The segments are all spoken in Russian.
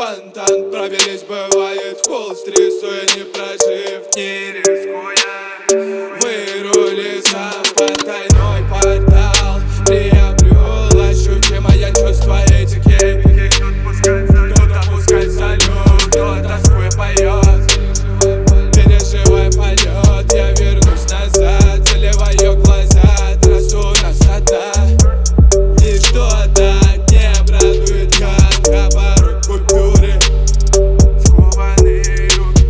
спонтан. Провелись, бывает, в холст, рисуя, не прожив, не рискуя. Вырули за потайной портал, приобрел ощутимое чувство этики. Кто-то пускает салют, кто-то свой поет. Переживай полет, я вернусь назад, заливаю глаза, трассу на сада. Ничто так не обрадует, как оборот купюры. Скованные руки,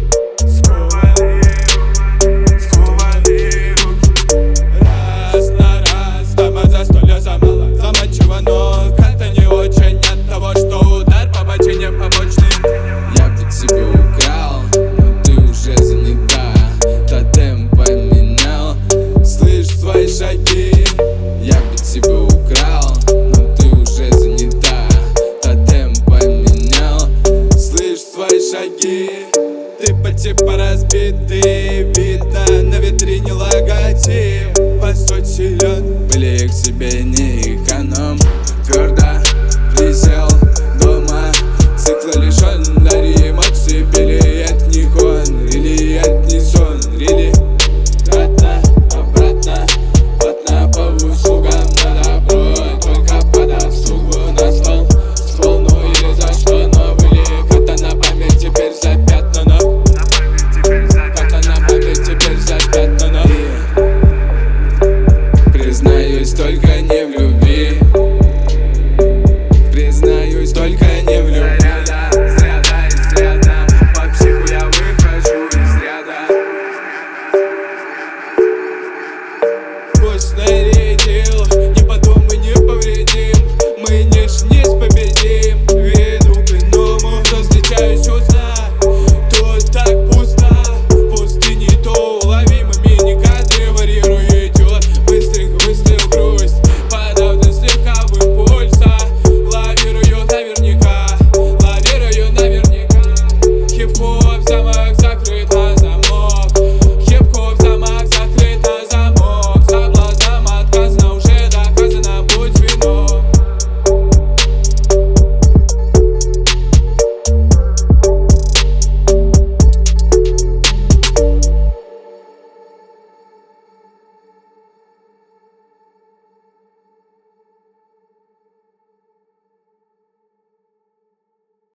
скованные руки. Раз на раз, дома застолья замало, заманчиво, но как-то не очень от того, что удар по бочине побочный. Я бы тебя украл, но ты уже занята. Тотем поменял, Слышь свои шаги. я бы тебя украл, но ты уже занята. Тотем поменял, Слышь свои шаги. Ты по типу разбитый, видно на витрине логотип. По сути силен, были к себе не эконом. Твердо присел дома, цикла лишен, дари эмоции. Пили это не хон, или это не сон, рили. Обратно, обратно, платно по услугам на добро. Только по досугу на стол, ствол, ну или за что. Но были кота на память теперь запятнано. Кота на память теперь запятнано. Признаюсь, только не в любви. Признаюсь, только не в любви. Зря, по психу я выхожу из ряда. Вкусный